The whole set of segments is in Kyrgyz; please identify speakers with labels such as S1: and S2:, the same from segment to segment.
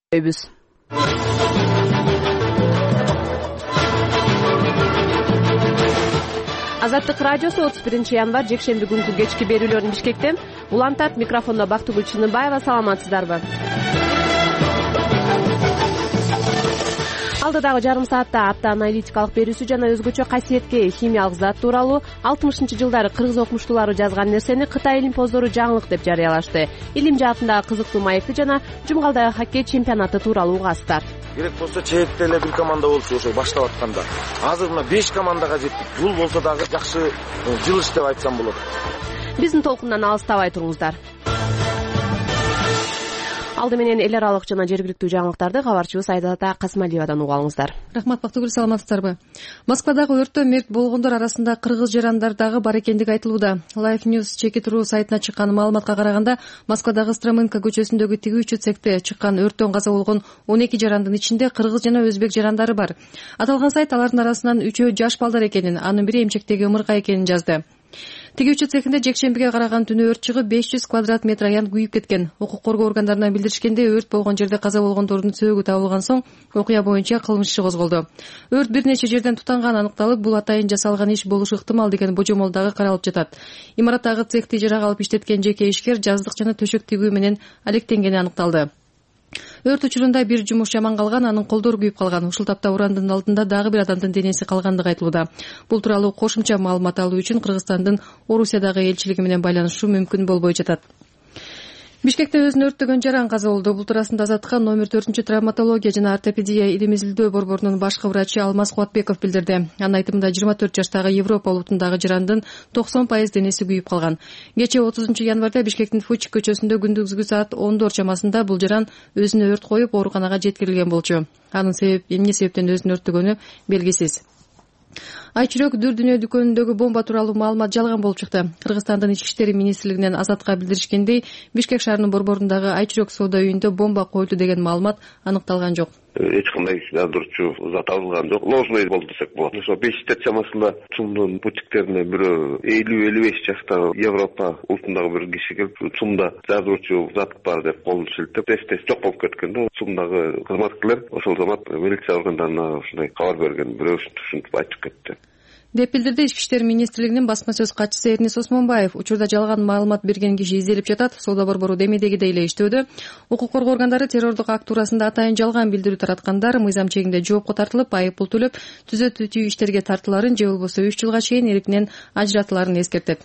S1: Азаттык радиосу 31 январь жекшемби күнкү кечки берүүлөрүн Бишкектен улантат. Микрофондо Бактыгүл Чыныбаева. Саламатсыздарбы? Алдыдагы жарым саатта апта аналитикалык берүүсү жана өзгөчө касиетке химиялык зат тууралуу 60-жылдары кыргыз окумуштуулары жазган нерсени Кытай илимпоздору жаңылык деп жарыялашты. Илим жаатындагы кызыктуу маекти жана Жумгалдагы хоккей чемпионаты тууралуу угасыздар.
S2: Керек болсо чейитте эле бир команда болчу ошо баштап атканда. Азыр мына 5 командага жеттик. Бул болсо дагы жакшы жылыш деп айтсам болот.
S1: Биздин толкундан алыстабай туруңуздар. Алды менен эл аралык жана жергиликтүү жаңылыктарды кабарчыбыз Айдата Касмалиевадан угуп алыңыздар.
S3: Рахмат, Бактыгүл, саламатсыздарбы? Москвадагы өрттө мерт болгондор арасында кыргыз жарандар дагы бар экендиги айтылууда. Life News Чекит.ру сайтына чыккан маалыматка караганда, Москвадагы Стромынка көчөсүндөгү тигүүчү цехте чыккан өрттөн каза болгон 12 жарандын ичинде кыргыз жана өзбек жарандары бар. Аталган сайт алардын арасынан 3-өө жаш балдар экенин, анын бири эмчектеги ымырга экенин жазды. Тигүүчү цехинде жекшембиге караган түнү өрт чыгып 500 квадрат метр аян күйүп кеткен. Укук коргоо органдарына билдиришкенде, өрт болгон жерде каза болгондордун сөөгү табылган соң окуя боюнча кылмыш иши козголду. Өрт бир нече жерден тутанганы аныкталып, бул атайын жасалган иш болушу ыктымал деген божомол дагы каралып жатат. Имараттагы цехти ижарага алып иштеткен жеке ишкер жаздык жана төшөк тигүү менен алектенгени аныкталды. Өрт учурунда бир жумуш жаман калган, анын колдору күйүп калган. Ушул тапта урандын алдында дагы бир адамдын денеси калгандыгы айтылууда. Бул тууралуу кошумча маалымат алуу үчүн Кыргызстандын Орусиядагы элчилиги менен байланышуу мүмкүн болбой жатат. Бишкекте өзүн өрттөгөн жаран каза болду. Бул туурасында Азаттыкка номер 4 травматология жана ортопедия илим изилдөө борборунун башкы врачы Алмаз Кубатбеков билдирди. Анын айтымында 24 жаштагы Европа улутундагы жарандын 90% денеси күйүп калган. Кечээ 30 январда Бишкектин Фучик көчөсүндө күндүзгү саат 10 чамасында бул жаран өзүнө өрт коюп ооруканага жеткирилген болчу. Анын эмне себептен өзүн өрттөгөнү белгисиз. Айчүрөк Дүр дүйнө дүкөнүндөгү бомба тууралуу маалымат жалган болуп чыкты. Кыргызстандын ички иштери министрлигинен Азатка билдиришкендей, Бишкек шаарынын борборундагы Айчүрөк соода үйүндө бомба коюлду деген маалымат аныкталган жок.
S4: Эч кандай жандырчу зат табылган жок. Ложный болду десек болот. Ошо 5 чамасында ЦУМдун бутиктерине бирөө 50-55 жаштагы Европа улутундагы бир киши келип, ЦУМда жардырчу зат бар деп колун шилтеп, тез жок болуп кеткен да. ЦУМдагы кызматкерлер ошол замат милиция органдарына ушундай кабар берген, бирөө ушинтип айтып кетти
S3: деп билдирди Ички иштер министрлигинин басма сөз катчысы Эрнис Осмонбаев. Учурда жалган маалымат берген киши изделип жатат. Соода борбору демедегидей эле иштөөдө. Укук коргоо органдары террордук акт туурасында атайын жалган билдирүү тараткандар мыйзам чегинде жоопко тартылып, айып пул төлөп, түзөтүү иштерге тартыларын же болбосо 3 жылга чейин эркинен ажыратыларын эскертет.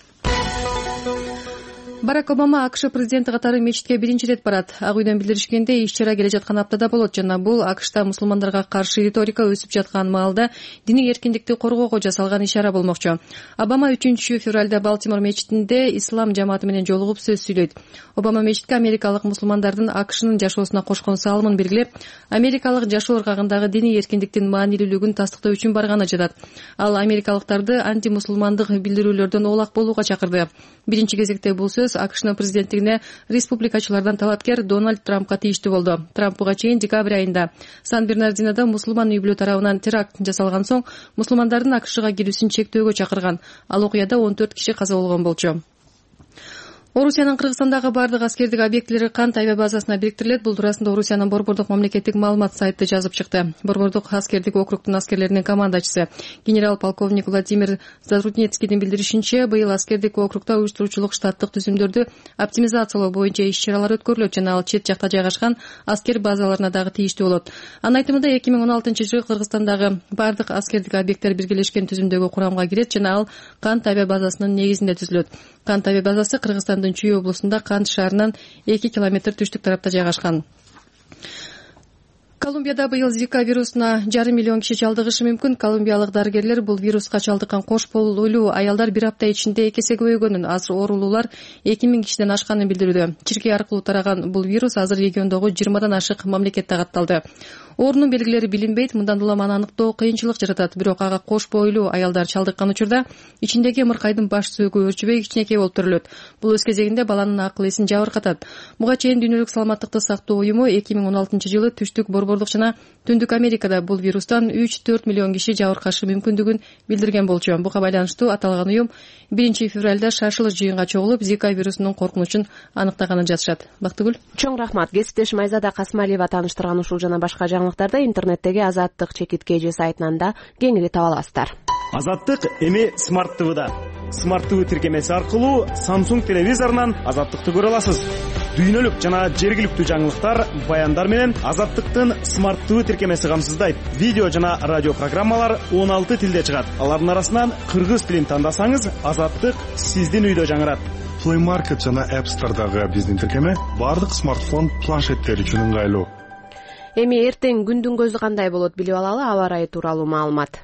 S3: Барак Обама АКШ президенти катары мечитке биринчи ирет барат. Ак үйдөн билдиришкенде, иш-чара келе жаткан аптада болот жана бул АКШта мусулмандарга каршы риторика өсүп жаткан маалда диний эркиндикти коргоого жасалган ишара болмокчу. Обама 3-февралда Балтимор мечитинде ислам жамааты менен жолугуп сөз сүйлөйт. Обама мечитке америкалык мусулмандардын АКШнын жашоосуна кошкон салымын белгилеп, америкалык жашоо ыргагындагы диний эркиндиктин маанилүүлүгүн тастыктоо үчүн барганы жатат. Ал америкалыктарды антимусулмандык билдирүүлөрдөн оолак болууга чакырды. Биринчи кезекте бул сөз АКШнын президенттигине республикачылардан талапкер Дональд Трампка тийиштүү болду. Трамп буга чейин декабрь айында Сан-Бернардинода мусулман үй-бүлө тарабынан теракт жасалган соң мусулмандардын АКШга кирүүсүн чектөөгө чакырган. Ал окуяда 14 киши каза болгон болчу. Орусиянын Кыргызстандагы бардык аскердик объектилери Кант авиабазасына бириктирилет. Бул туурасында Орусиянын борбордук мамлекеттик маалымат сайты жазып чыкты. Борбордук аскердик округдун аскерлеринин командачысы генерал-полковник Владимир Заруднецкийдин билдиришинче, быйыл аскердик округда уюштуруучулук штаттык түзүмдөрдү оптимизациялоо боюнча иш-чаралар өткөрүлөт жана ал чет жакта жайгашкан аскер базаларына дагы тийиштүү болот. Анын айтымында 2016-жылы Кыргызстандагы бардык аскердик объекттер биргелешкен түзүмдөгү курамга кирет жана ал Кант авиабазасынын негизинде түзүлөт. Кант авиабазасы Кыргызстандын Чүй облусунда Кант шаарынан 2 километр түштүк тарапта жайгашкан. Колумбияда быйыл Зика вирусуна 1,5 миллион киши чалдыгышы мүмкүн. Колумбиялык дарыгерлер бул вируска чалдыккан кош болулуу аялдар бир апта ичинде 2 эсе көбөйгөнүн, азыр оорулуулар 2000 кишиден ашканын билдирүүдө. Чиркей аркылуу тараган бул вирус азыр региондогу 20дан ашык мамлекетте катталды. Оорунун белгилери билинбейт, мындан улам аны аныктоо кыйынчылык жаратат. Бирок ага кош бойлуу аялдар чалдыккан учурда ичиндеги ымыркайдын баш сөөкү өрчүбөй кичинекей болуп төрөлөт. Бул өз кезегинде баланын акыл эсин жабыркатат. Буга чейин Дүйнөлүк саламаттыкты сактоо уюму 2016-жылы Түштүк Борборлук жана Түндүк Америкада бул вирустан 3-4 миллион киши жабыркашы мүмкүндүгүн билдирген болчу. Буга байланыштуу аталган уюм 1-февралда шашылыш жыйынга чогулуп, Зика вирусунун коркунучун аныктаганын жазышат. Бактыгүл.
S1: Чоң рахмат. Кесиптешим Айзада Касмалиева тааныштырган ушул жана башка жаңылыктарды интернеттеги Азаттык чекит KG сайтынан да кеңири таба аласыздар.
S5: Азаттык эми Smart TV'да. Smart TV тиркемеси аркылуу Samsung телевизорунан Азаттыкты көрө аласыз. Дүйнөлүк жана жергиликтүү жаңылыктар, баяндар менен Азаттыктын Smart TV тиркемеси камсыздайт. Видео жана радио программалар 16 тилде чыгат. Алардын арасынан кыргыз тилин тандасаңыз, Азаттык сиздин үйдө жаңырат.
S6: Play Market жана App Store'дагы биздин тиркеме бардык смартфон, планшеттер үчүн ыңгайлуу.
S1: Эми эртең күндүн көзү кандай болот билип алалы, аба ырайы тууралуу маалымат.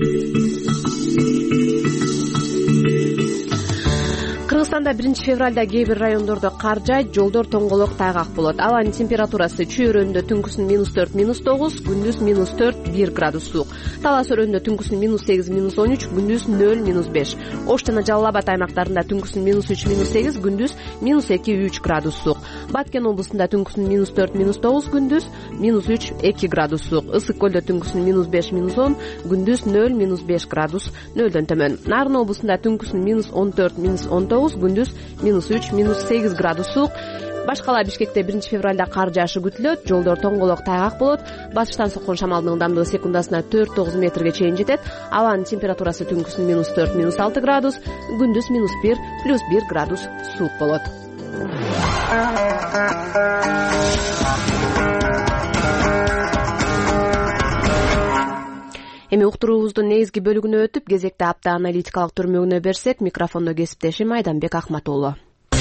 S1: Кыргызстанда 1-февралда кээ бир райондордо кар жаайт, жолдор тоңголок тайгак болот. Абанын температурасы чүйөрөндө түнкүсүн -4, -9, күндүз -4-1 градус суук. Талас өрөндө түнкүсүн -8, -13, күндүз 0, -5. Ош жана Жалал Абад аймактарында түнкүсүн -3, -8, күндүз -2-3 градус суук. Баткен облусунда түнкүсүн -4, -9, күндүз -3-2 градус суук. Ысык көлдө түнкүсүн -5, -10, күндүз 0, -5 градус нөлдөн төмөн. Нарын облусунда түнкүсүн -14, -19, күндүз -3, -8 градус суук. Башкала Бишкекте 1-февралда кар жаашы күтүлөт, жолдор тоңголок тайгак болот. Батыштан соккон шамалдын ылдамдыгы секундасына 4-9 метрге чейин жетет. Абанын температурасы түнкүсүн -4, -6 градус, күндүз -1, +1 градус суук болот. Эми уктуруубуздун негизги бөлүгүнө өтүп, кезекте апта аналитикалык түрмөгүнө берсек, микрофондо кесиптешим Айданбек Акматуулу.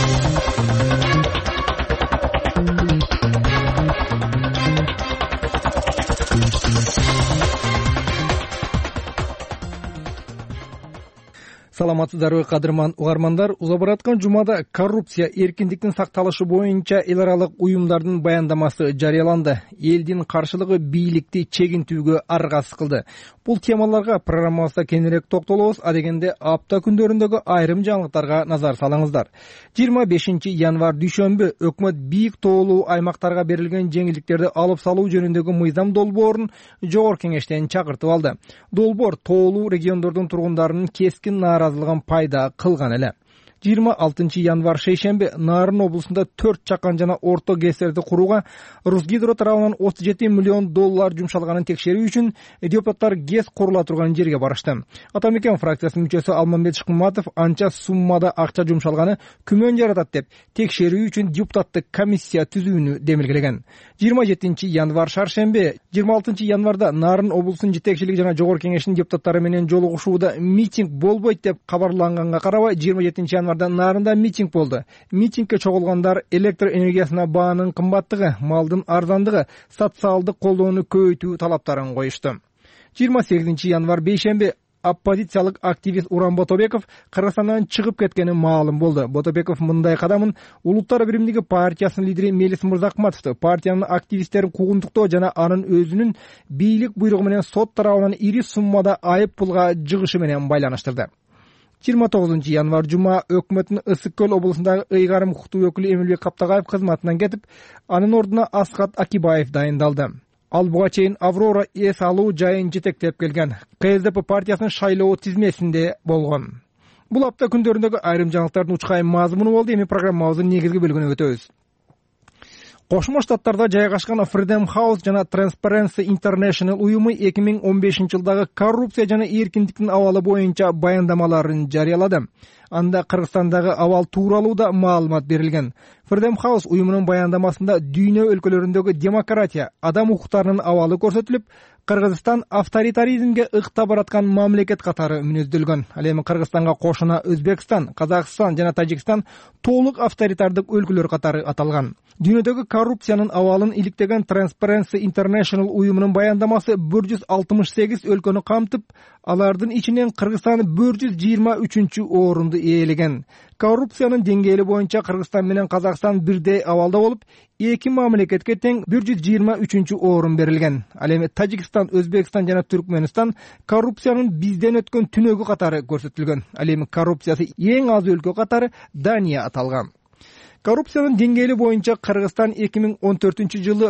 S7: Саламатсыздарбы, кадырман угармандар. Уза бараткан жумада коррупция эркиндиктин сакталышы боюнча эл аралык уюмдардын баяндамасы жарыяланды. Элдин каршылыгы бийликти чегинтүүгө аргасыз кылды. Бул темаларга программабызда кеңирээк токтолобуз. Адегенде апта күндөрүндөгү айрым жаңылыктарга назар салыңыздар. 25 январ дүйшөмбү өкмөт бийик тоолуу аймактарга берилген жеңилдиктерди алып салуу жөнүндөгү мыйзам долбоорун жогорку кеңештен чакыртып алды. Долбоор тоолуу региондордун тургундарынын кескин нааразылыгын пайда кылган эле. 26 январ шейшемби Нарын облусунда 4 чакан жана орто ГЭСтерди курууга Русгидро тарабынан $37 миллион жумшалганын текшерүү үчүн депутаттар ГЭС курула турган жерге барышты. Атамекен фракциясынын мүчөсү Алмамбет Шыкматов анча суммада акча жумшалганы күмөн жаратат деп текшерүү үчүн депутаттык комиссия түзүүнү демилгелеген. 27 январ шаршемби 26 январда Нарын облусунун жетекчилиги жана жогорку кеңештин депутаттары менен жолугушууда митинг болбойт деп кабарланганга карабай 27 январда Нарында митинг болду. Митингге чогулгандар электр энергиясына баанын кымбаттыгы, малдын арзандыгы, социалдык колдоону көбөйтүү талаптарын коюшту. 28 январ бейшемби оппозициялык активист Уран Ботобеков Кыргызстандан чыгып кеткени маалым болду. Ботобеков мындай кадамын Улуттар биримдиги партиясынын лидери Мелис Мырзакматовду партиянын активисттерин куугунтуктоо жана анын өзүнүн бийлик буйругу менен сот тарабынан ири суммада айып пулга жыгышы менен байланыштырды. 29 январ жума өкмөттүн Ысык көл облусундагы ыйгарым укуктуу өкүлү Эмилбек Каптагаев кызматынан кетип, анын ордуна Асхат Акибаев дайындалды. Ал буга чейин Аврора эс алуу жайын жетектеп келген. КСДП партиясынын шайлоо тизмесинде болгон. Бул апта күндөрүндөгү айрым жаңылыктардын учкайым мазмуну болду. Эми программабыздын негизги бөлүгүнө өтөбүз. Кошмо Штаттарда жайгашкан Freedom House жана Transparency International уюму 2015 жылдагы коррупция жана эркиндиктин абалы боюнча баяндамаларын жарыялады. Анда Кыргызстандагы абал тууралуу да маалымат берилген. Freedom House уюмунун баяндамасында дүйнө өлкөлөрүндөгү демократия, адам укуктарынын абалы көрсөтүлүп, Кыргызстан авторитаризмге ыкта бараткан мамлекет катары мүнөздөлгөн. Ал эми Кыргызстанга кошуна Өзбекстан, Казакстан жана Тажикстан толук авторитардык өлкөлөр катары аталган. Дүйнөдөгү коррупциянын абалын иликтеген Transparency International уюмунун баяндамасы 168 өлкөнү камтып, алардын ичинен Кыргызстан 123 орунду ээлеген. Коррупциянын деңгээли боюнча Кыргызстан менен Казакстан бирдей абалда болуп, эки мамлекетке тең 123 орун берилген. Ал эми Тажикстан, Өзбекстан жана Түркмөнстан коррупциянын бизден өткөн түнөгү катары көрсөтүлгөн. Ал эми коррупциясы эң аз өлкө катары Дания аталган. Коррупциянын деңгээли боюнча Кыргызстан 2014-жылы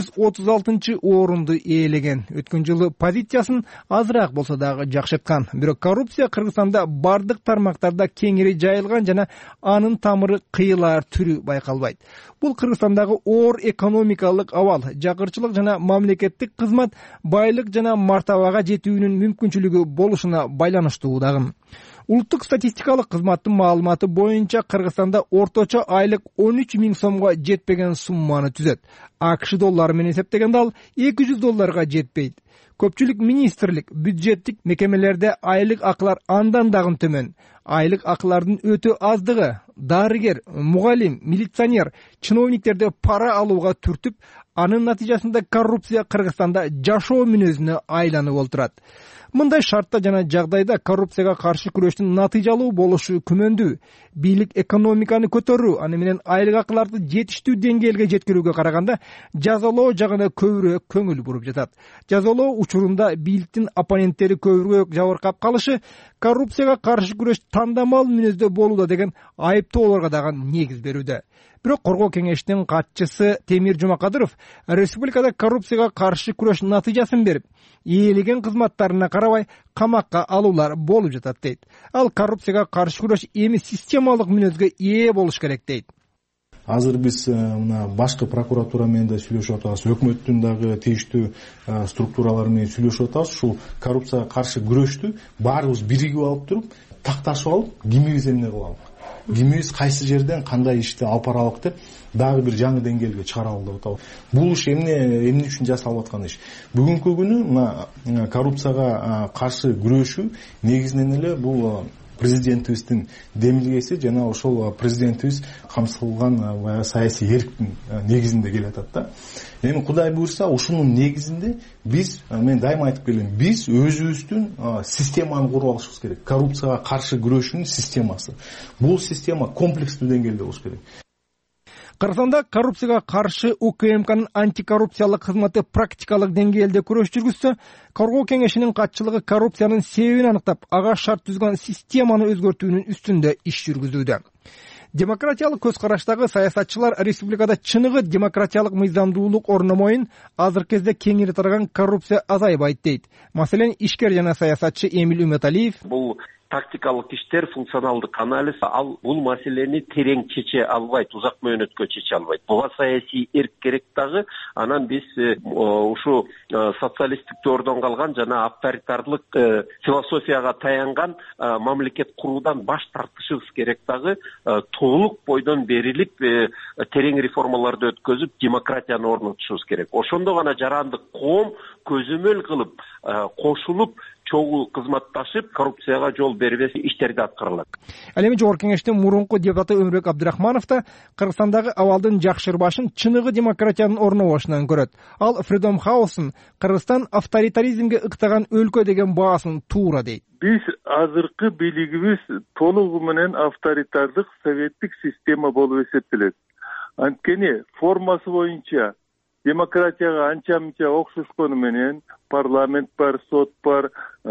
S7: 136 орунду ээлеген. Өткөн жылы позициясын азыраак болсо дагы жакшырткан. Бирок коррупция Кыргызстанда бардык тармактарда кеңири жайылган жана анын тамыры кыйылар түрү байкалбайт. Бул Кыргызстандагы оор экономикалык абал, жакырчылык жана мамлекеттик кызмат, байлык жана мартабага жетүүнүн мүмкүнчүлүгү болушуна байланыштуу дагы. Улуттук статистикалык кызматтын маалыматы боюнча Кыргызстанда орточо айлык 13 000 сомго жетпеген сумманы түзөт. АКШ доллары менен эсептегенде ал $200 жетпейт. Көпчүлүк министрлик, бюджеттик мекемелерде айлык акылар андан дагы төмөн. Айлык акылардын өтө аздыгы дарыгер, мугалим, милиционер, чиновниктерди пара алууга түртүп, анын натыйжасында коррупция Кыргызстанда жашоо мүнөзүнө айланып олтурат. Мындай шартта жана жагдайда коррупцияга каршы күрөштүн натыйжалуу болушу күмөндүү. Бийлик экономиканы көтөрүү, аны менен айлык акыларды жетиштүү деңгээлге жеткирүүгө караганда жазалоо жагына көбүрөөк көңүл буруп жатат. Жазалоо учурунда бийликтин оппоненттери көбүрөөк жабыркап калышы коррупцияга каршы күрөш тандамал мүнөздө болууда деген айыптоолорго дагы негиз берүүдө. Бирок Коргоо кеңешинин катчысы Темир Жумакадыров республикада коррупцияга каршы күрөш натыйжасын берип, ээлеген кызматтарына карабай камакка алуулар болуп жатат дейт. Ал коррупцияга каршы күрөш эми системалык мүнөзгө ээ болуш керек дейт.
S8: Азыр биз мына башкы прокуратура менен да сүйлөшүп атабыз, өкмөттүн дагы тийиштүү структуралары менен сүйлөшүп атабыз. Ушул коррупцияга каршы күрөштү баарыбыз биригип алып туруп, такташып алып, кимибиз эмне кылалык, кимибиз кайсы жерден кандай ишти алып баралык деп дагы бир жаңы деңгээлге чыгаралы деп атабыз. Бул иш эмне үчүн жасалып аткан иш? Бүгүнкү күнү мына коррупцияга каршы күрөшүү негизинен эле бул президентибиздин демилгеси жана ошол президентибиз камсыздалган саясий эрктин негизинде келатат да. Эми Кудай буйрса, ушунун негизинде биз, мен дайыма айтып келем, биз өзүбүздүн системаны куруп алышыбыз керек. Коррупцияга каршы күрөшүүнүн системасы. Бул система комплекстүү деңгээлде болуш керек.
S7: Кыргызстанда коррупцияга каршы УКМКнын антикоррупциялык кызматы практикалык деңгээлде күрөш жүргүзсө, Коргоо кеңешинин катчылыгы коррупциянын себебин аныктап, ага шарт түзгөн системаны өзгөртүүнүн үстүндө иш жүргүзүүдө. Демократиялык көз караштагы саясатчылар республикада чыныгы демократиялык мыйзамдуулук орномоюн, азыркы кезде кеңири тараган коррупция азайбайт дейт. Маселен, ишкер жана саясатчы Эмил Үмөталиев
S9: бул тактикалык иштер, функционалдык анализ ал бул маселени терең чече албайт, узак мөөнөткө чече албайт. Буга саясий эрк керек дагы. Анан биз ушу социалисттик дöөрдөн калган жана авторитарлык философияга таянган мамлекет куруудан баш тартышыбыз керек дагы. Толук бойдон берилип, терең реформаларды өткөзүп, демократияны орнотушубуз керек. Ошондо гана жарандык коом көзөмөл кылып, кошулуп, чогуу кызматташып, коррупцияга жол бербес иштерди аткарылат.
S7: Ал эми Жогорку Кеңештин мурунку депутаты Өмүрбек Абдырахманов да Кыргызстандагы абалдын жакшырбашын чыныгы демократиянын орнобошунан көрөт. Ал Freedom House'ун Кыргызстан авторитаризмге ыктаган өлкө деген баасын туура дейт.
S10: Биз азыркы бийлигибиз толугу менен авторитардык советтик система болуп эсептелет. Анткени формасы боюнча демократияга анча-мынча окшошкону менен парламент бар, сот бар,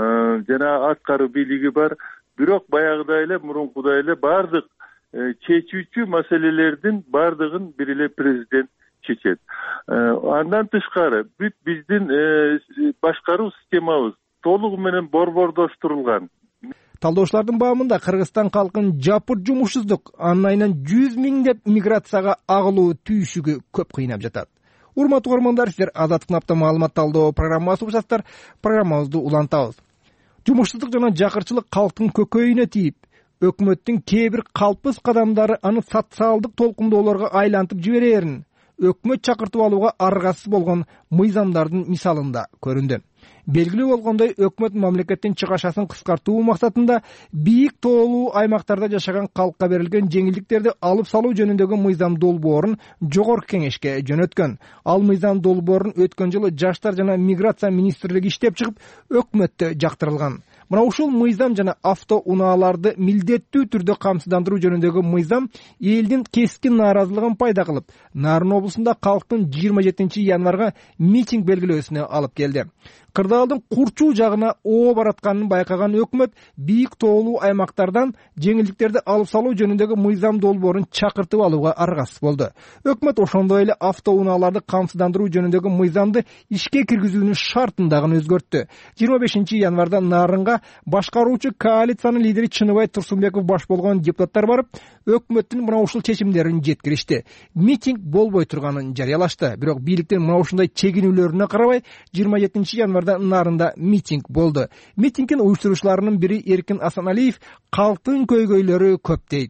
S10: жана аткаруу бийлиги бар. Бирок баягыдай эле, мурункудай эле бардык чечүүчү маселелердин бардыгын бир эле президент чечет. Андан тышкары бүт биздин башкаруу системабыз толугу менен борбордоштурулган.
S7: Талдоочулардын баамында Кыргызстан калкын жапыр жумушсуздук, анын айынан 100 миңдеп миграцияга агылуу түйшүгү көп кыйнап жатат. Урматтуу көрөрмандар, силер Азаттык напта маалымат талдоо программасы угушасыздар. Программабызды улантабыз. Жумушсуздук жана жакырчылык калктын көкөйүнө тийип, өкмөттүн кээ бир калпыс кадамдары аны социалдык толкундоолорго айлантып жиберерин өкмөт чакыртып алууга аргасыз болгон мыйзамдардын мисалында көрүндү. Белгилүү болгондой, өкмөт мамлекеттин чыгашасын кыскартуу максатында бийик тоолуу аймактарда жашаган калкка берилген жеңилдиктерди алып салуу жөнүндөгү мыйзам долбоорун Жогорку Кеңешке жөнөткөн. Ал мыйзам долбоорун өткөн жылы Жаштар жана миграция министрлиги иштеп чыгып, өкмөттө жактырылган. Мына ушул мыйзам жана автоунааларды милдеттүү түрдө камсыздандыруу жөнүндөгү мыйзам элдин кескин нааразылыгын пайда кылып, Нарын облусунда калктын 27 январга митинг белгилөөсүнө алып келди. Кырдаалдын курчуу жагына оо баратканын байкаган өкмөт бийик тоолуу аймактардан жеңилдиктерди алып салуу жөнүндөгү мыйзам долбоорун чакыртып алууга аргасыз болду. Өкмөт ошондой эле автоунааларды камсыздандыруу жөнүндөгү мыйзамды ишке киргизүүнүн шартын дагы өзгөрттү. 25 январда Нарынга башкаруучу коалициянын лидери Чыныбай Турсунбеков баш болгон депутаттар барып, өкмөттүн мына ушул чечимдерин жеткиришти. Митинг болбой турганын жарыялашты. Бирок бийликтин мына ушундай чегинүүлөрүнө карабай 27 январда Нарында митинг болду. Митингдин уюштуруучуларынын бири Эркин Асаналиев калктын көйгөйлөрү көп дейт.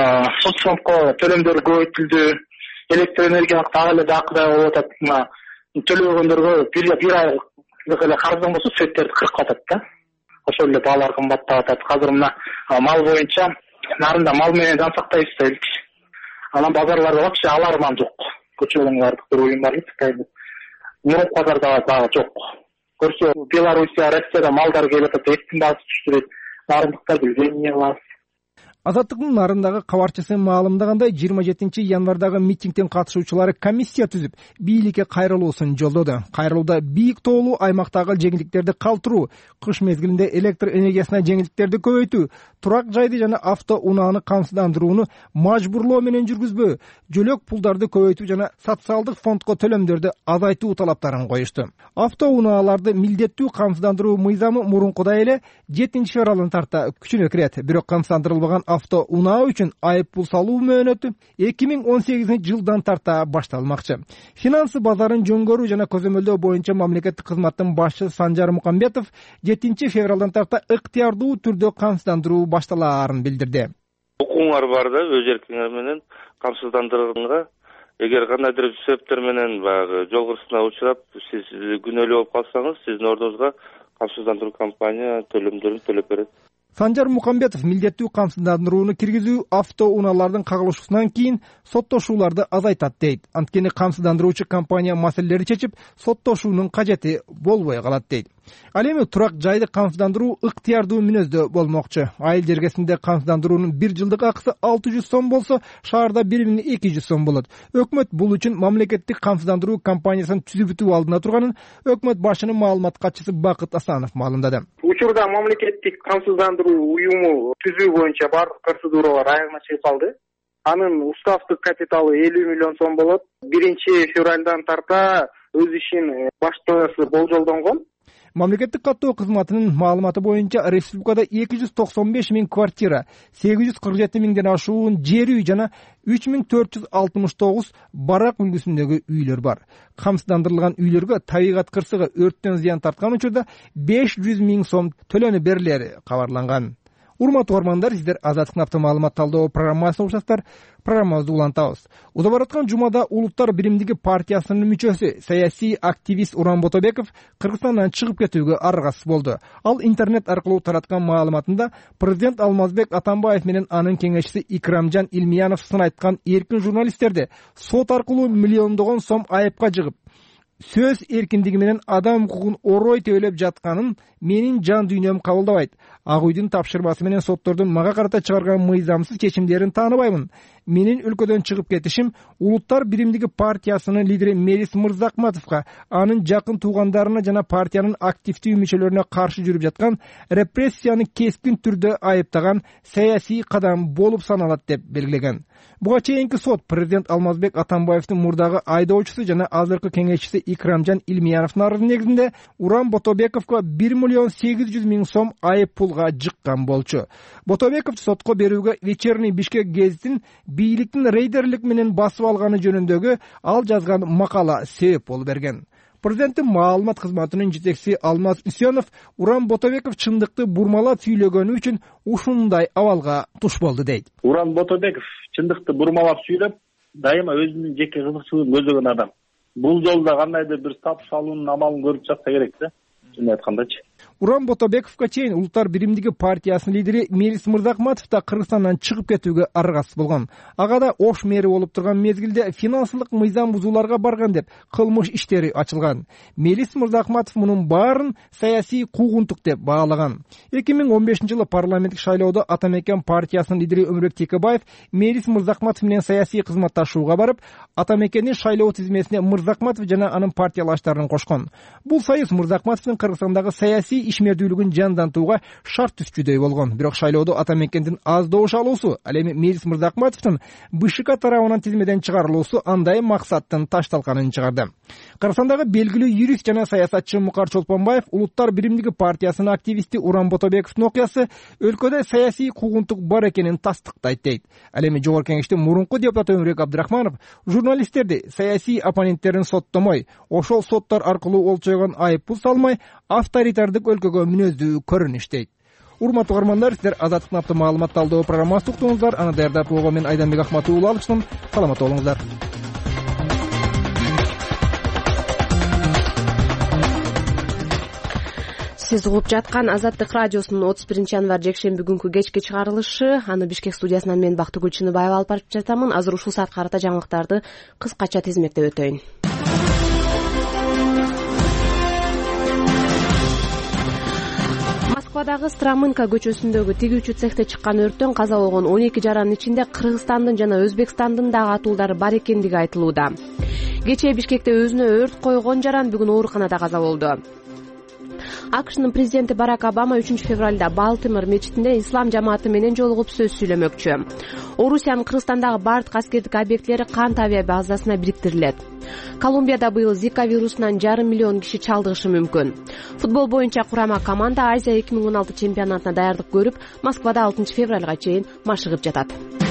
S11: Соцфондко төлөмдөр көбөйтүлдү, электр энергияга дагы эле жакындай болуп атат. Төлөгөндөргө бир айлык эле карыздын болсо сөттерди кыркып атат да. Ошол эле баалар кымбаттап атат. Азыр мына мал боюнча Нарында мал менен жан сактайбыз дейт. Анан базарларда вообще аларман жок. Көчөлөрдүн баардык бир уюм бар эле. Мурунку базарда дагы жок. Көрсө Белоруссия, Россияда малдар келип атат, эттин баасы түштү дейт. Нарындыктар билбейм эмне кылабыз.
S7: Азаттыктын Нарындагы кабарчысы маалымдагандай 27 январдагы митингдин катышуучулары комиссия түзүп, бийликке кайрылуусун жолдоду. Кайрылууда бийик тоолуу аймактагы жеңилдиктерди калтыруу, кыш мезгилинде электр энергиясына жеңилдиктерди көбөйтүү, турак жайды жана автоунааны камсыздандырууну мажбурлоо менен жүргүзбөө, жөлөк пулдарды көбөйтүү жана социалдык фондко төлөмдөрдү азайтуу талаптарын коюшту. Автоунааларды милдеттүү камсыздандыруу мыйзамы мурункудай эле 7-февралдан тарта күчүнө кирет. Бирок камсыздандырылбаган автоунаа үчүн айып пул салуу мөөнөтү 2018 жылдан тарта башталмакчы. Финансы базарын жөнгөрүү жана көзөмөлдөө боюнча мамлекеттик кызматтын башчысы Санжар Мукамбетов 7 февралдан тарта ыктыярдуу түрдө камсыздандыруу башталаарын билдирди.
S12: Укуңар бар да, өз эркиңер менен камсыздандырганга эгер кандайдыр себептер менен баягы жол кырсына учурап, сиз күнөөлүү болуп калсаңыз, сиздин ордуңузга камсыздандыруу компания төлөмдөрүн төлөп берет.
S7: Санжар Мукамбетов милдеттүү камсыздандырууну киргизүү автоунаалардын кагылышуусунан кийин соттошууларды азайтат дейт. Анткени камсыздандыруучу компания маселелерди чечип, соттошуунун кажети болбой калат дейт. Ал эми турак жайды камсыздандыруу ыктыярдуу мүнөздө болмокчу. Айыл жергесинде камсыздандыруунун 1 жылдык акысы 600 сом болсо, шаарда 1200 сом болот. Өкмөт бул үчүн мамлекеттик камсыздандыруу компаниясын түзүп алдына турганын өкмөт башынын маалымат катчысы Бакыт Асанов маалымдады.
S11: Учурда мамлекеттик камсыздандыруу уюму түзүү боюнча бардык процедуралар аягына чыгып калды. Анын уставдык капиталы 50 миллион сом болот. 1 февралдан тарта өз ишин баштаасы болжолдонгон.
S7: Мамлекеттик каттоо кызматынын маалыматы боюнча республикада 295 миң квартира, 847 миңден ашуун жер үй жана 3469 барак үлгүсүндөгү үйлөр бар. Камсыздандырылган үйлөргө табигат кырсыгы өрттөн зыян тарткан учурда 500 миң сом төлөнүп берилери кабарланган. Урматтуу угармандар, сиздер Азаттыктын автомаалымат талдоо программасын угушасыздар. Программабызды улантабыз. Уза бараткан жумада Улуттар биримдиги партиясынын мүчөсү, саясий активист Уран Ботобеков Кыргызстандан чыгып кетүүгө аргасыз болду. Ал интернет аркылуу тараткан маалыматында президент Алмазбек Атамбаев менен анын кеңешчиси Икрамжан Илмиянов сын айткан эркин журналисттерди сот аркылуу миллиондогон сом айыпка жыгып, сөз эркиндиги менен адам укугун орой теөлөп жатканын менин жан дүйнөм кабылдабайт. Ак үйдүн тапшырмасы менен соттордун мага карата чыгарган мыйзамсыз чечимдерин тааныбаймын. Менин өлкөдөн чыгып кетишим Улуттар биримдиги партиясынын лидери Мелис Мырзакматовго, анын жакын туугандарына жана партиянын активдүү мүчөлөрүнө каршы жүрүп жаткан репрессияны кескин түрдө айыптаган саясий кадам болуп саналат деп белгилеген. Буга чейинки сот президент Алмазбек Атамбаевдин мурдагы айдоочусу жана азыркы кеңешчиси Икрамжан Илмияновдун арызы негизинде Уран Ботобековго 1 миллион 800 миң сом айып пулга жыккан болчу. Ботобеков сотко берүүгө Вечерний Бишкек гезитин бийликтин рейдерлик менен басып алганы жөнүндөгү ал жазган макала себеп болуп берген. Президенттин маалымат кызматынын жетекчиси Алмаз Үсөнов Уран Ботобеков чындыкты бурмалап сүйлөгөнү үчүн ушундай абалга туш болду дейт.
S13: Уран Ботобеков чындыкты бурмалап сүйлөп, дайыма өзүнүн жеке кызыкчылыгын көздөген адам. Бул жолда кандайдыр бир тап салуунун амалын көрүп жатса керек да, чын айткандачы.
S7: Уран Ботобековго чейин Улуттар биримдиги партиясынын лидери Мелис Мырзахматов да Кыргызстандан чыгып кетүүгө аргасыз болгон. Ага да Ош мэри болуп турган мезгилде финансылык мыйзам бузууларга барган деп кылмыш иштери ачылган. Мелис Мырзахматов мунун баарын саясий куугунтук деп баалаган. 2015-жылы парламенттик шайлоодо Атамекен партиясынын лидери Өмүрбек Текебаев Мелис Мырзахматов менен саясий кызматташууга барып, Атамекендин шайлоо тизмесине Мырзахматов жана анын партиялаштарын кошкон. Бул союз Мырзахматовдун Кыргызстандагы саясий ишмердүүлүгүн жандантууга шарт түзчүдөй болгон. Бирок шайлоодо Атамекендин аз добуш алуусу, ал эми Мелис Мырзахматовдун БШК тарабынан тизмеден чыгарылуусу андай максаттын ташталганын чыгарды. Кыргызстандагы белгилүү юрист жана саясатчы Мукар Чолпонбаев Улуттар биримдиги партиясынын активисти Уран Ботобековдун окуясы өлкөдө саясий куугунтук бар экенин тастыктайт дейт. Ал эми Жогорку Кеңештин мурунку депутаты Өмүрбек Абдрахманов журналисттерди саясий оппоненттерин соттомой, ошол соттор аркылуу олчойгон айыппул салмай, авторитардык өлкөгө мүнөздүү көрүнүш дейт. Урматтуу угармандар, сиздер Азаттыктын апта маалымат талдоо программасын уктуңуздар. Аны даярдап болгон мен Айданбек Ахматов уулу алышым. Саламатта болуңуздар.
S1: Сиз угуп жаткан Азаттык радиосунун 31-январь жекшемби күнкү кечки чыгарылышы. Аны Бишкек студиясынан мен Бактыгүл Чыныбаева алып барып жатамын. Азыр ушул саатка карата жаңылыктарды кыскача тизмектеп өтөйүн. Москвадагы Стромынка көчөсүндөгү тигүүчү цехте чыккан өрттөн каза болгон 12 жаранын ичинде Кыргызстандын жана Өзбекстандын дагы атуулдары бар экендиги айтылууда. Кечээ Бишкекте өзүнө өрт койгон жаран бүгүн ооруканада каза болду. АКШнын президенти Барак Обама 3 февралда Балтимор мечитинде ислам жамааты менен жолугуп сөз сүйлөмөкчү. Орусиянын Кыргызстандагы бардык аскердик объекттери кант авиабазасына бириктирилет. Колумбияда быйыл Зика вирусунан 1,5 миллион киши чалдыгышы мүмкүн. Футбол боюнча курама команда Азия 2016 чемпионатына даярдык көрүп, Москвада 6 февралга чейин машыгып жатат.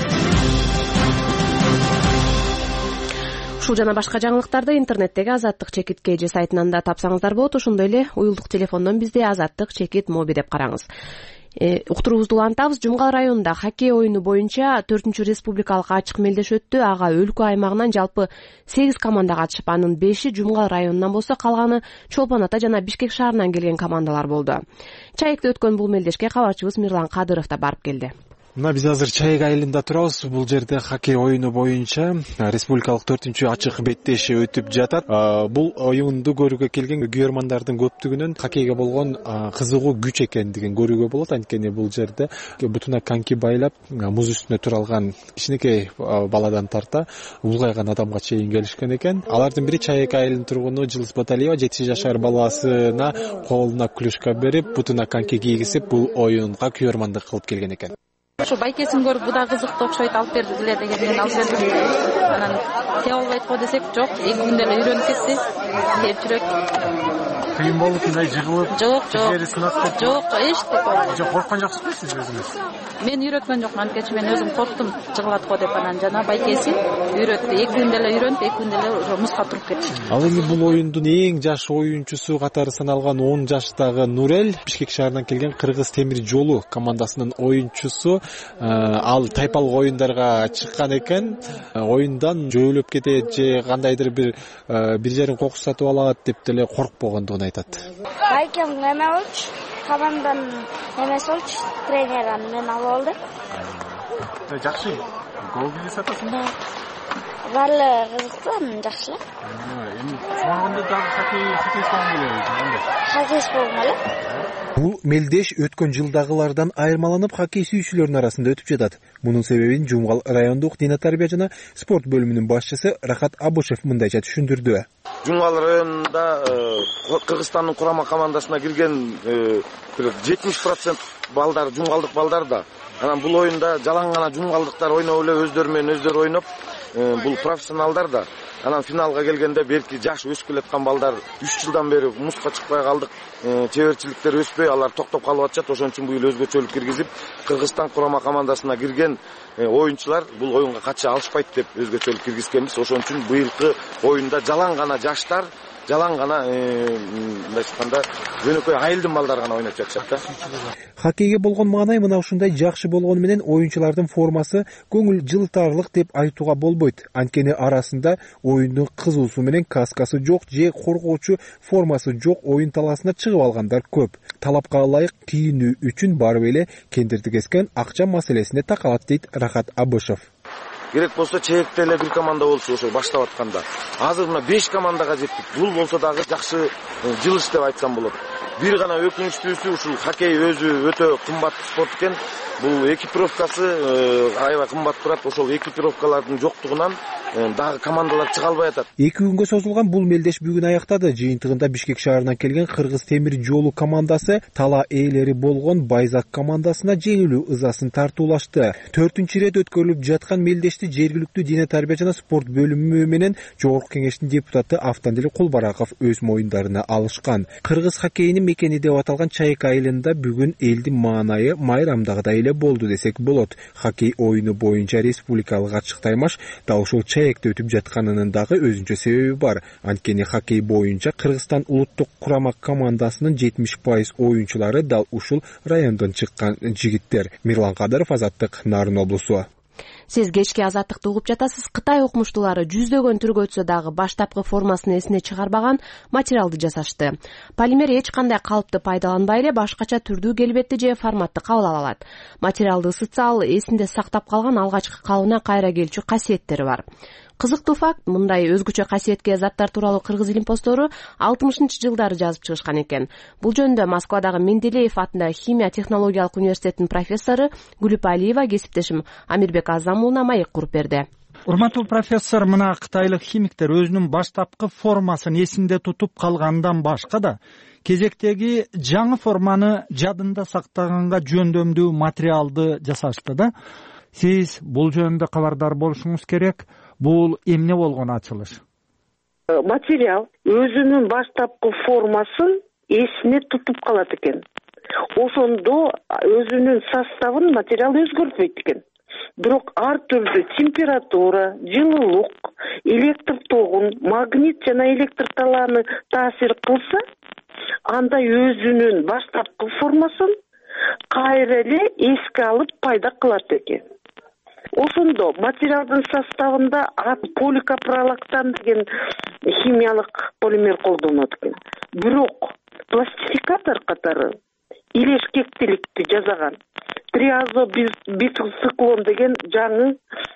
S1: Ушул жана башка жаңылыктарды интернеттеги Азаттык чекит KG сайтынан да тапсаңыздар болот. Ошондой эле уюлдук телефондон бизде Азаттык чекит моби деп караңыз. Уктуруубузду улантабыз. Жумгал районунда хоккей оюну боюнча 4-чү республикалык ачык мелдеш өттү. Ага өлкө аймагынан жалпы 8 команда катышып, анын 5-и Жумгал районунан болсо, калганы Чолпон Ата жана Бишкек шаарынан келген командалар болду. Чайыкта өткөн бул мелдешке кабарчыбыз Мирлан Кадыров да барып келди.
S14: Мына биз азыр Чайык айылында турабыз. Бул жерде хоккей оюну боюнча республикалык 4-чү ачык беттеши өтүп жатат. Бул оюнду көрүүгө келген күйөрмандардын көптүгүнүн хоккейге болгон кызыгуу күч экендигин көрүүгө болот. Анткени бул жерде бутуна коньки байлап, муз үстүнө тура алган кичинекей баладан тарта улгайган адамга чейин келишкен экен. Алардын бири Чайык айылынын тургуну Жылыс Баталиева 7 жашар баласына колуна клюшка берип, бутуна коньки кийгизип, бул оюнга күйөрмандык кылып келген экен.
S15: Ошо байкесин көрүп, бу да кызыктуу окшойт, алып бергиле дегенден алып бердим. Анан тие албайт го десек, жок, 2 күндө эле үйрөнүп кетти. Кечирөөк.
S14: Кыйын болуп, мындай жыгылып,
S15: жери сынат. Жок, эчтеке.
S14: Жок, корккон жоксузбу сиз өзүңүз?
S15: Мен үйрөткөн жокмун, анткени мен өзүм корктум, жыгылат го деп. Анан жана байкеси үйрөттү. 2 күндө эле үйрөнүп, 2 күндө эле ошо музга туруп кетти.
S14: Ал эми бул оюндун эң жаш оюнчусу катары саналган 10 жаштагы Нурел Бишкек шаарынан келген Кыргыз темир жолу командасынын оюнчусу. Ал тайпалык оюндарга чыккан экен. Оюндан жөөлөп кетет же кандайдыр бир жерин кокус сатып алат деп деле коркпогондугун айтат.
S16: Байкем эме болчу, команданын эмеси болчу, тренер мен алып алды.
S14: Жакшы. Гол биз атасында.
S16: Баары кызыктуу, жакшы.
S14: Эми чоңгондо дагы хоккей болобу? Хоккей
S16: болобу?
S14: Бул мелдеш өткөн жылдагылардан айырмаланып хоккей сүйүүчүлөрдүн арасында өтүп жатат. Мунун себебин Жумгал райондук дина тарбия жана спорт бөлүмүнүн башчысы Рахат Абушев мындайча түшүндүрдү.
S2: Жумгал районунда Кыргызстандын курама командасына кирген 70% балдар жумгалдык балдар да. Анан бул оюнда жалаң гана жумгалдыктар ойноп эле өздөрү менен өздөрү ойноп, бул профессионалдар да. Анан финалга келгенде берки жаш өсүп келаткан балдар 3 жылдан бери музга чыкпай калдык. Чеберчиликтер өспөй, алар токтоп калып атышат. Ошон үчүн бул өзгөчөлүк киргизип, Кыргызстан курама командасына кирген оюнчулар бул оюнга катыша алышпайт деп өзгөчөлүк киргизкенбиз. Ошон үчүн быйылкы оюнда жалаң гана жаштар жалаң гана мындай айтканда жөнөкөй айылдын балдары гана ойноп жатышат да.
S7: Хоккейге болгон маанай мына ушундай жакшы болгону менен оюнчулардын формасы көңүл жылытарлык деп айтууга болбойт. Анткени арасында оюндун кызуусу менен каскасы жок же коргоочу формасы жок оюн талаасына чыгып алгандар көп. Талапка ылайык кийинүү үчүн барып эле кендирди кескен акча маселесине такалат дейт Рахат Абышев.
S2: Керек болсо чейекте эле бир команда болчу ошо баштап атканда. Азыр мына 5 командага жеттик. Бул болсо дагы жакшы жылыш деп айтсам болот. Бир гана өкүнүчтүүсү ушул хоккей өзү өтө кымбат спорт экен. Бул экипировкасы аябай кымбат турат. Ошол экипировкалардын жоктугунан дагы командалар чыга албай атат.
S7: 2 күнгө созулган бул мелдеш бүгүн аяктады. Жыйынтыгында Бишкек шаарынан келген Кыргыз темир жолу командасы тала ээлери болгон Байзак командасына жеңилүү ызасын тартуулашты. 4-чү ирет өткөрүлүп жаткан мелдешти жергиликтүү дене тарбия жана спорт бөлүмү менен Жогорку кеңештин депутаты Автандил Кулбараков өз моюндарына алышкан. Кыргыз хоккейинин мекени деп аталган Чайык айылында бүгүн элдин маанайы майрамдагыдай эле болду десек болот. Хоккей оюну боюнча республикалык ачык таймаш да ушул Чайыкта өтүп жатканынын дагы өзүнчө себеби бар. Анткени хоккей боюнча Кыргызстан улуттук курама командасынын 70% оюнчулары дал ушул райондон чыккан жигиттер. Мирлан Кадыров, Азаттык, Нарын облусу.
S1: Сиз кечки Азаттыкты угуп жатасыз. Кытай окумуштуулары жүздөгөн түргө өтсө дагы баштапкы формасын эсине чыгарбаган материалды жасашты. Полимер эч кандай калыпты пайдаланбай эле башкача түрдүү келбетти же форматты кабыл ала алат. Материалды ысытса ал эсинде сактап калган алгачкы калыбына кайра келчү касиеттери бар. Кызыктуу факт, мындай өзгөчө касиетке заттар тууралуу кыргыз илим постору 60-жылдары жазып чыгышкан экен. Бул жөнүндө Москвадагы Менделеев атындагы химия технологиялык университетинин профессору Гүлүп Алиева кесиптешим Амирбек Азам уулуна маек куруп берди.
S17: Урматтуу профессор, мына кытайлык химиктер өзүнүн баштапкы формасын эсинде тутуп калгандан башка да кезектеги жаңы форманы жадында сактаганга жөндөмдүү материалды жасашты да. Сиз бул жөнүндө кабардар болушуңуз керек. Бул эмне болгон ачылыш?
S18: Материал өзүнүн баштапкы формасын эсине тутуп калат экен. Ошондо өзүнүн составын материал өзгөртпөйт экен. Бирок ар түрдүү температура, жылуулук, электр тогун, магнит жана электр талааны таасир кылса, анда өзүнүн баштапкы формасын кайра эле эске алып пайда кылат экен. Ошондо материалдын составында поликапролактан деген химиялык полимер колдонулат экен. Бирок пластификатор катары илешкектиликти жасаган триазобициклон деген жаңы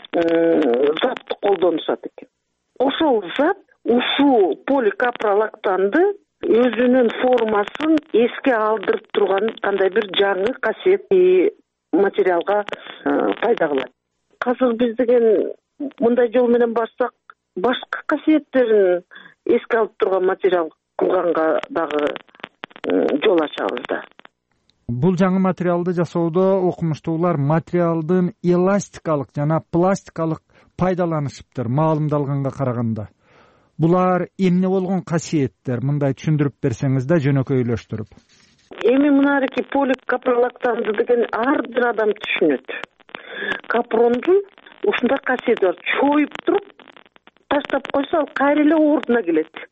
S18: затты колдонушат экен. Ошол зат ушул поликапролактанды өзүнүн формасын эске алдырып турган кандай бир жаңы касиет материалга пайда кылат. Азыр биз деген мындай жол менен барсак, башка касиеттерин эске алып турган материал кылганга дагы жол ачабыз да.
S17: Бул жаңы материалды жасоодо окумуштуулар материалдын эластикалык жана пластикалык пайдаланышыптыр маалымдалганга караганда. Булар эмне болгон касиеттер? Мындай түшүндүрүп берсеңиз да жөнөкөйлөштүрүп.
S18: Эми мынарки поликапролактанды деген ар бир адам түшүнөт. Капрондун ушундай касиети бар. Чоюп туруп таштап койсо ал кайра эле ордуна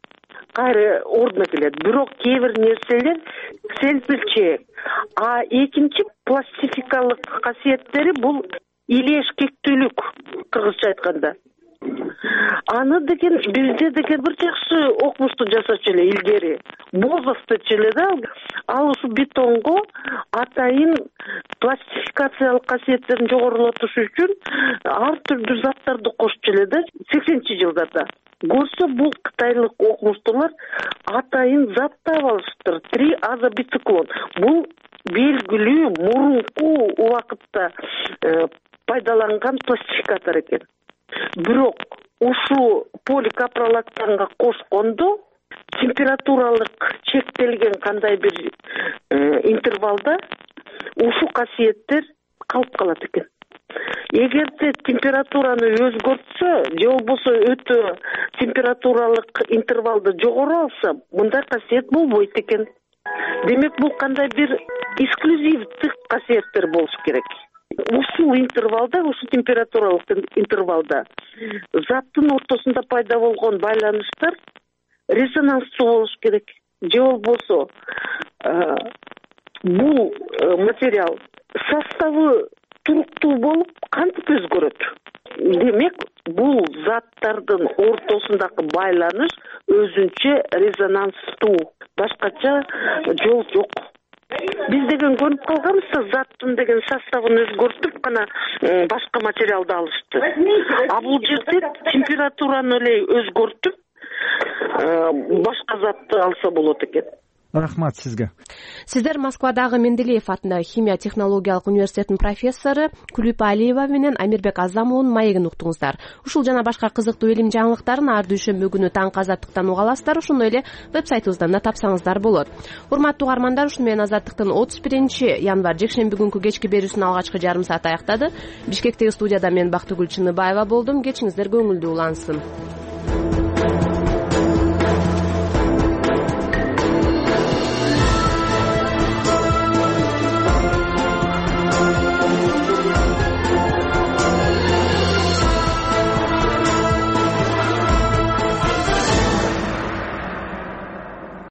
S18: келет. Бирок кээ бир нерселер селпилчээк. А экинчи пластификалык касиеттери бул илешкектүүлүк, кыргызча айтканда. Аны деген бизде деген бир жакшы окумушту жасачу эле илгери. Бозов дечү эле да. Ал ушу бетонго атайын пластификациялык касиеттерин жогорулатыш үчүн ар түрдүү заттарды кошчу эле да 80-жылдарда. Көрсө бул кытайлык окумуштуулар атайын зат таап алыштыр. Триазобициклон. Бул белгилүү мурунку убакытта пайдаланган пластификатор экен. Бирок ушу поликапролактанга кошкондо температуралык чектелген кандай бир интервалда ушу касиеттер калып калат экен. Эгерде температураны өзгөртсө, же болбосо өтө температуралык интервалды жогору алса, мындай касиет болбойт экен. Демек бул кандай бир эксклюзивдик касиеттер болуш керек. Ушул интервалда, ушул температуралык интервалда заттын ортосунда пайда болгон байланыштар резонанстуу болуш керек, же болбосо бул материал составы туруктуу болуп кантип өзгөрөт? Демек, бул заттардын ортосундагы байланыш өзүнчө резонанстуу, башкача жол жок. Биз деген көрүп калганбыз да, заттын деген составын өзгөртүп гана башка материалды алышты. А бул жерде температураны эле өзгөртүп башка затты алса болот экен.
S17: Рахмат сизге.
S1: Сиздер Москвадагы Менделеев атындагы химия технологиялык университетинин профессору Күлүп Алиева менен Амирбек Азамовдун маегин уктуңуздар. Ушул жана башка кызыктуу илим жаңылыктарын ар дүйшөмбү күнү таңкы Азаттыктан уга аласыздар. Ошондой эле вебсайтыбыздан да тапсаңыздар болот. Урматтуу угармандар, ушуну менен Азаттыктын 31 январь жекшемби күнкү кечки берүүсүнүн алгачкы жарым сааты аяктады. Бишкектеги студияда мен Бактыгүл Чыныбаева болдум. Кечиңиздер көңүлдүү улансын.